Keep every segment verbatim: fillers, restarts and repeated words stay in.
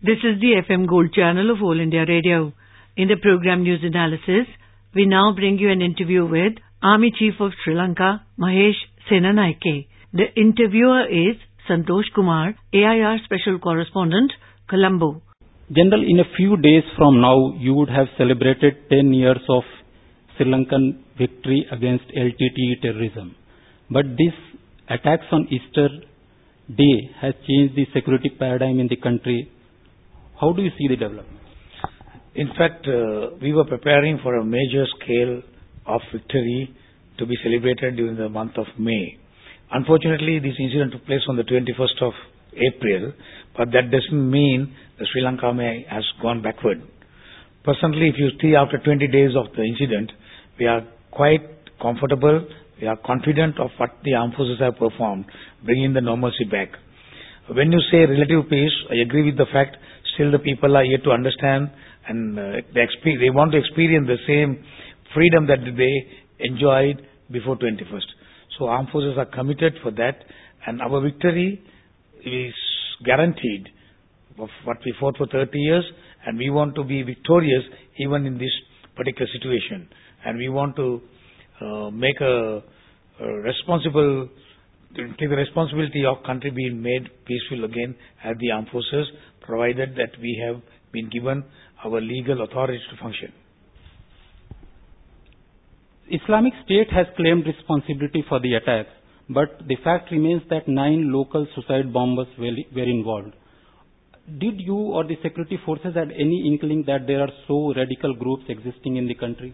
This is the F M Gold channel of All India Radio. In the program News Analysis, we now bring you an interview with Army Chief of Sri Lanka, Mahesh Senanaike. The interviewer is Santosh Kumar, A I R Special Correspondent, Colombo. General, in a few days from now, you would have celebrated ten years of Sri Lankan victory against L T T E terrorism. But this attacks on Easter Day has changed the security paradigm in the country. How do you see the development? In fact, uh, we were preparing for a major scale of victory to be celebrated during the month of May. Unfortunately, this incident took place on the twenty-first of April, but that doesn't mean the Sri Lanka May has gone backward. Personally, if you see after twenty days of the incident, we are quite comfortable, we are confident of what the armed forces have performed, bringing the normalcy back. When you say relative peace, I agree with the fact still the people are yet to understand and uh, they, expe- they want to experience the same freedom that they enjoyed before twenty-first. So armed forces are committed for that, and our victory is guaranteed of what we fought for thirty years, and we want to be victorious even in this particular situation. And we want to uh, make a, a responsible, take the responsibility of country being made peaceful again as the armed forces, provided that we have been given our legal authority to function. Islamic State has claimed responsibility for the attacks, but the fact remains that nine local suicide bombers were, were involved. Did you or the security forces have any inkling that there are so radical groups existing in the country?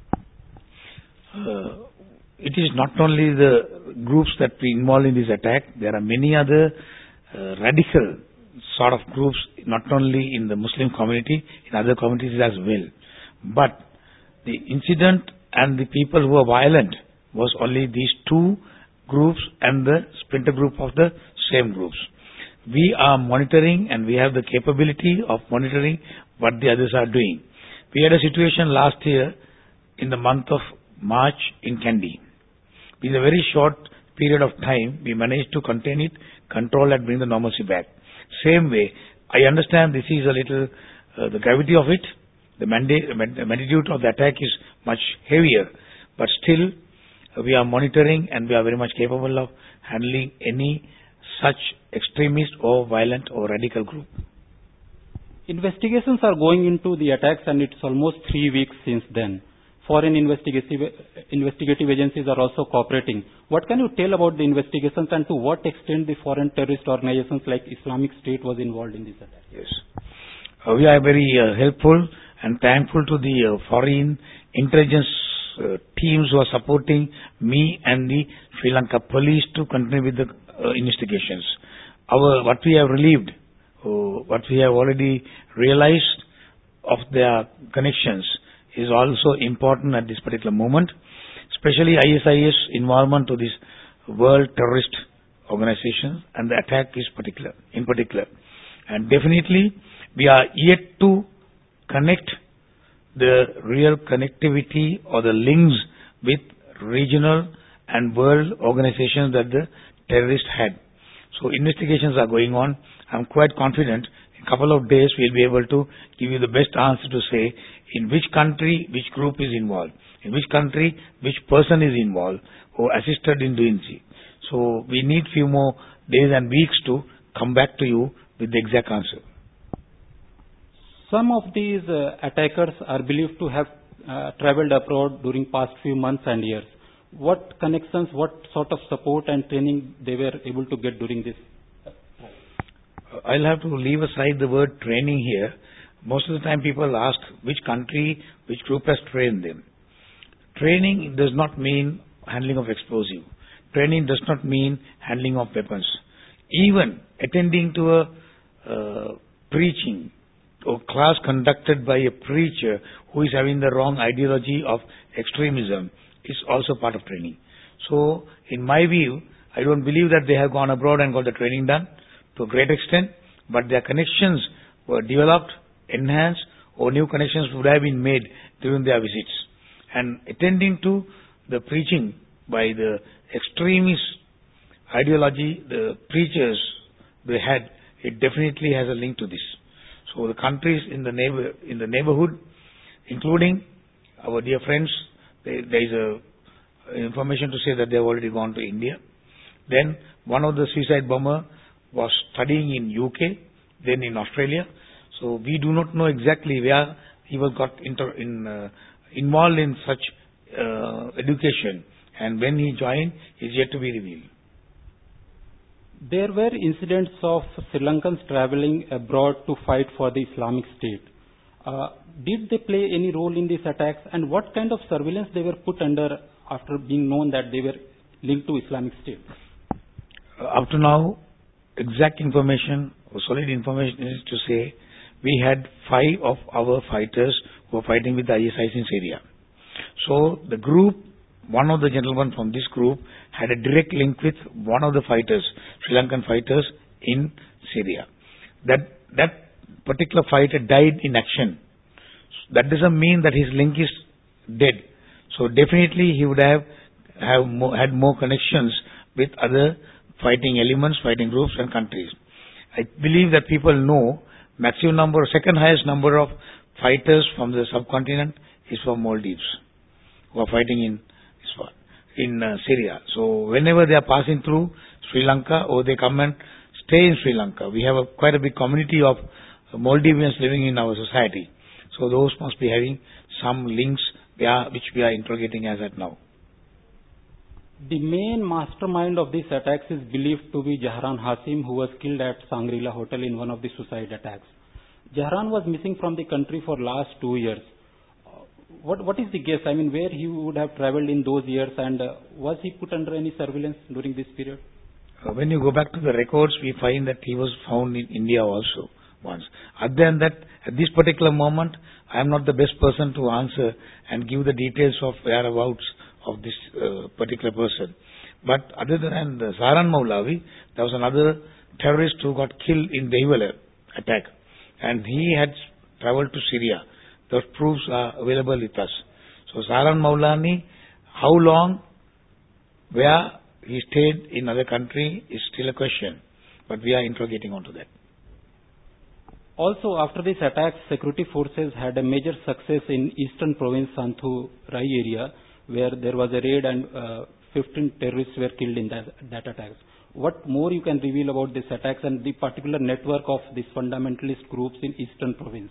Uh, it is not only the groups that were involved in this attack. There are many other uh, radical sort of groups, not only in the Muslim community, in other communities as well. But the incident and the people who are violent was only these two groups and the splinter group of the same groups. We are monitoring and we have the capability of monitoring what the others are doing. We had a situation last year in the month of March in Kandy. In a very short period of time, we managed to contain it, control and bring the normalcy back. Same way, I understand this is a little, uh, the gravity of it, the mandate, the magnitude of the attack is much heavier, but still uh, we are monitoring and we are very much capable of handling any such extremist or violent or radical group. Investigations are going into the attacks and it's almost three weeks since then. Foreign investigative, investigative agencies are also cooperating. What can you tell about the investigations and to what extent the foreign terrorist organizations like Islamic State was involved in this attack? Yes. Uh, we are very uh, helpful and thankful to the uh, foreign intelligence uh, teams who are supporting me and the Sri Lanka police to continue with the uh, investigations. Our, what we have relieved, uh, what we have already realized of their connections is also important at this particular moment, especially I S I S involvement to this world terrorist organization and the attack is particular, in particular. And definitely we are yet to connect the real connectivity or the links with regional and world organizations that the terrorists had. So investigations are going on. I'm quite confident in a couple of days we'll be able to give you the best answer to say in which country, which group is involved, in which country, which person is involved who assisted in doing it. So we need few more days and weeks to come back to you with the exact answer. Some of these uh, attackers are believed to have uh, traveled abroad during past few months and years. What connections, what sort of support and training they were able to get during this? I'll have to leave aside the word training here. Most of the time people ask which country, which group has trained them. Training does not mean handling of explosive. Training does not mean handling of weapons. Even attending to a uh, preaching or class conducted by a preacher who is having the wrong ideology of extremism is also part of training. So, in my view, I don't believe that they have gone abroad and got the training done to a great extent, but their connections were developed, enhanced, or new connections would have been made during their visits. And attending to the preaching by the extremist ideology, the preachers they had, it definitely has a link to this. So the countries in the neighbor in the neighborhood, including our dear friends, there, there is a information to say that they have already gone to India. Then one of the suicide bomber was studying in U K, then in Australia. So we do not know exactly where he was got inter, in, uh, involved in such uh, education, and when he joined is yet to be revealed. There were incidents of Sri Lankans traveling abroad to fight for the Islamic State. Uh, did they play any role in these attacks, and what kind of surveillance they were put under after being known that they were linked to Islamic State? Uh, up to now, exact information or solid information is to say we had five of our fighters who were fighting with the I S I S in Syria. So the group, one of the gentlemen from this group had a direct link with one of the fighters, Sri Lankan fighters in Syria. That that particular fighter died in action. That doesn't mean that his link is dead. So definitely he would have, have more, had more connections with other fighting elements, fighting groups and countries. I believe that people know maximum number, second highest number of fighters from the subcontinent is from Maldives, who are fighting in in uh, Syria. So whenever they are passing through Sri Lanka or they come and stay in Sri Lanka, we have a, quite a big community of Maldivians living in our society. So those must be having some links we are, which we are interrogating as at now. The main mastermind of these attacks is believed to be Jahran Hasim, who was killed at Shangri-La Hotel in one of the suicide attacks. Jahran was missing from the country for last two years. What What is the guess? I mean, where he would have traveled in those years, and uh, was he put under any surveillance during this period? Uh, when you go back to the records, we find that he was found in India also once. Other than that, at this particular moment, I am not the best person to answer and give the details of whereabouts of this uh, particular person. But other than the Zaran Maulavi, there was another terrorist who got killed in Dehiwala attack, and he had travelled to Syria. Those proofs are available with us. So Zaran Maulani, how long, where he stayed in other country is still a question, but we are interrogating onto that. Also, after these attacks, security forces had a major success in eastern province Santhu Rai area, where there was a raid and uh, fifteen terrorists were killed in that, that attack. What more you can reveal about these attacks and the particular network of these fundamentalist groups in eastern province?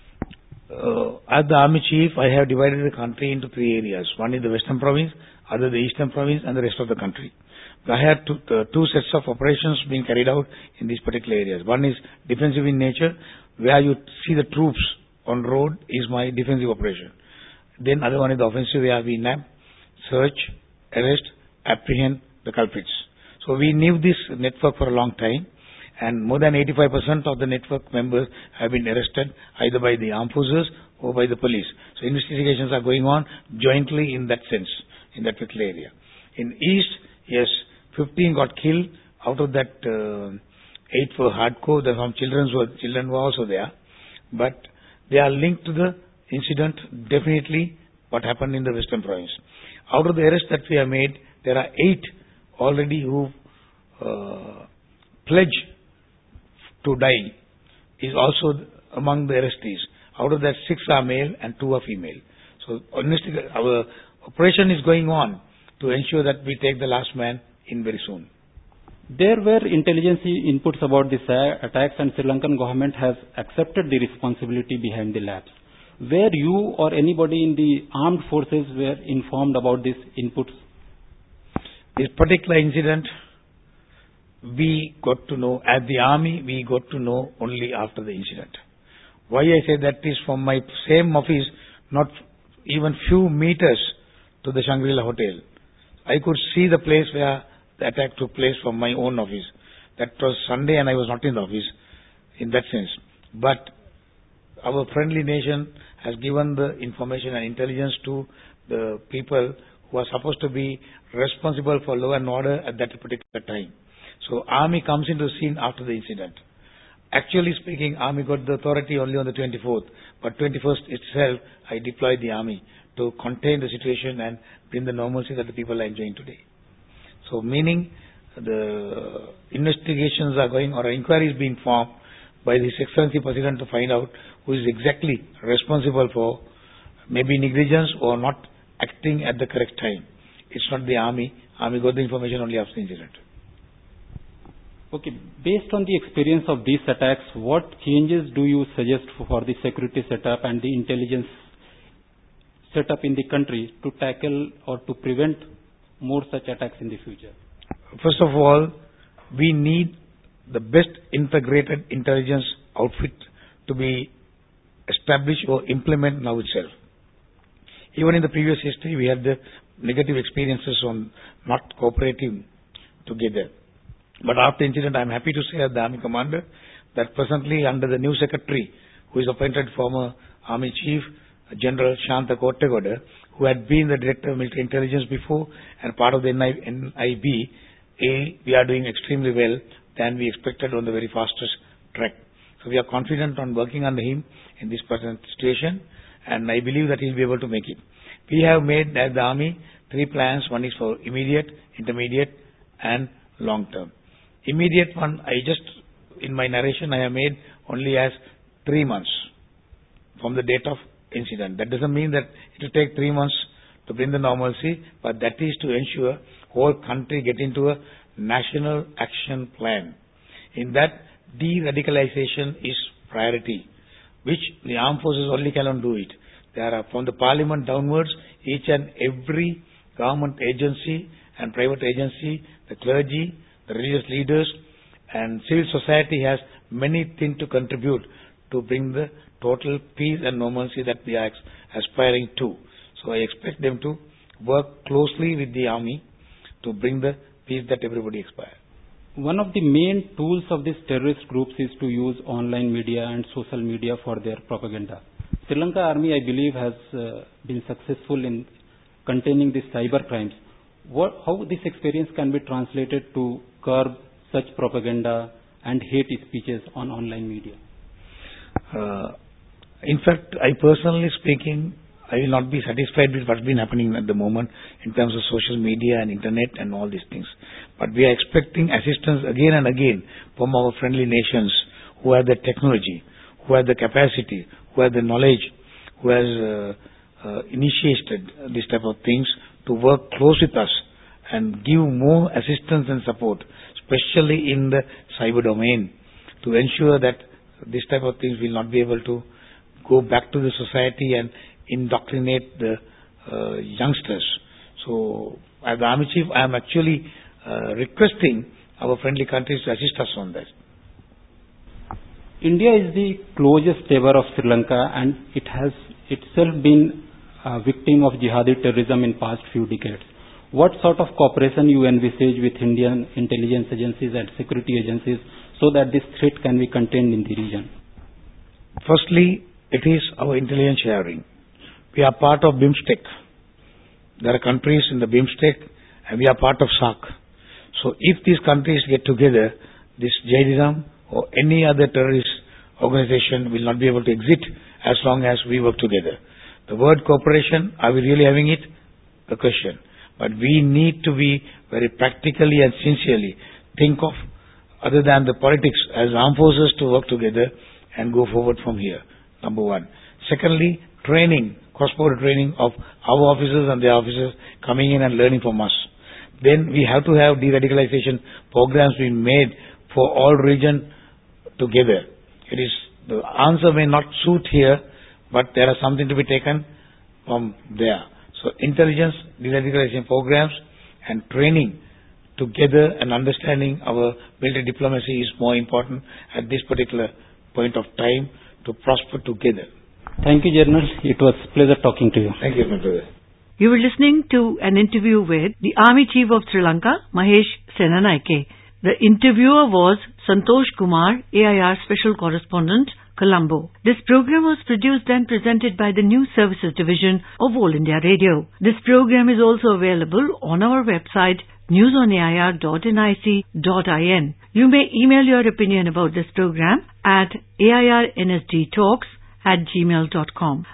Uh, as the army chief, I have divided the country into three areas. One is the western province, other the eastern province, and the rest of the country. I had two, uh, two sets of operations being carried out in these particular areas. One is defensive in nature, where you see the troops on road is my defensive operation. Then other one is the offensive, where we nab, search, arrest, apprehend the culprits. So we knew this network for a long time, and more than eighty-five percent of the network members have been arrested either by the armed forces or by the police. So investigations are going on jointly in that sense, in that particular area. In east, yes, fifteen got killed. Out of that, uh, eight were hardcore. There some children were children were also there, but they are linked to the incident. Definitely, what happened in the western province. Out of the arrests that we have made, there are eight already who uh, pledged to die. Is also among the arrestees. Out of that, six are male and two are female. So, our operation is going on to ensure that we take the last man in very soon. There were intelligence inputs about these attacks, and Sri Lankan government has accepted the responsibility behind the lapse. Were you or anybody in the armed forces were informed about these inputs? This particular incident, we got to know, as the army, we got to know only after the incident. Why I say that is from my same office, not even few meters to the Shangri-La Hotel. I could see the place where the attack took place from my own office. That was Sunday and I was not in the office in that sense. But our friendly nation has given the information and intelligence to the people who are supposed to be responsible for law and order at that particular time. So army comes into the scene after the incident. Actually speaking, army got the authority only on the twenty-fourth, but twenty-first itself I deployed the army to contain the situation and bring the normalcy that the people are enjoying today. So meaning the investigations are going or inquiries being formed by His Excellency President to find out who is exactly responsible for maybe negligence or not acting at the correct time. It's not the army. Army got the information only after the incident. Okay, based on the experience of these attacks, what changes do you suggest for the security setup and the intelligence setup in the country to tackle or to prevent more such attacks in the future? First of all, we need the best integrated intelligence outfit to be established or implemented now itself. Even in the previous history, we had the negative experiences on not cooperating together. But after the incident, I am happy to say as the Army Commander that presently under the new Secretary, who is appointed former Army Chief, General Shanta Kottegoda, who had been the Director of Military Intelligence before and part of the N I B, A, we are doing extremely well than we expected on the very fastest track. So we are confident on working under him in this present situation, and I believe that he will be able to make it. We have made as the Army three plans. One is for immediate, intermediate, and long term. Immediate one, I just, in my narration, I have made only as three months from the date of incident. That doesn't mean that it will take three months to bring the normalcy, but that is to ensure whole country get into a national action plan. In that, de-radicalization is priority, which the armed forces only cannot do it. There are, from the parliament downwards, each and every government agency and private agency, the clergy, the religious leaders, and civil society has many things to contribute to bring the total peace and normalcy that we are aspiring to. So I expect them to work closely with the army to bring the peace that everybody aspires. One of the main tools of these terrorist groups is to use online media and social media for their propaganda. Sri Lanka Army, I believe, has uh, been successful in containing these cyber crimes. What, how this experience can be translated to curb such propaganda and hate speeches on online media? Uh, in fact, I personally speaking, I will not be satisfied with what's been happening at the moment in terms of social media and internet and all these things. But we are expecting assistance again and again from our friendly nations who have the technology, who have the capacity, who have the knowledge, who has uh, uh, initiated this type of things to work close with us and give more assistance and support, especially in the cyber domain, to ensure that this type of things will not be able to go back to the society and indoctrinate the uh, youngsters. So, as the Army Chief, I am actually uh, requesting our friendly countries to assist us on that. India is the closest neighbor of Sri Lanka, and it has itself been a victim of jihadi terrorism in past few decades. What sort of cooperation you envisage with Indian intelligence agencies and security agencies so that this threat can be contained in the region? Firstly, it is our intelligence sharing. We are part of BIMSTEC. There are countries in the BIMSTEC and we are part of SAARC. So if these countries get together, this jihadism or any other terrorist organization will not be able to exist as long as we work together. The word cooperation, are we really having it? A question. But we need to be very practically and sincerely think of other than the politics as armed forces to work together and go forward from here. Number one. Secondly, training, cross-border training of our officers and their officers coming in and learning from us. Then we have to have de-radicalization programs being made for all region together. It is, the answer may not suit here, but there are something to be taken from there. So intelligence, de-radicalization programs and training together and understanding our military diplomacy is more important at this particular point of time to prosper together. Thank you, General. It was a pleasure talking to you. Thank you, my brother. You were listening to an interview with the Army Chief of Sri Lanka, Mahesh Senanaike. The interviewer was Santosh Kumar, A I R Special Correspondent, Colombo. This program was produced and presented by the News Services Division of All India Radio. This program is also available on our website news on A I R dot N I C dot I N. You may email your opinion about this program at A I R N S D talks at gmail dot com.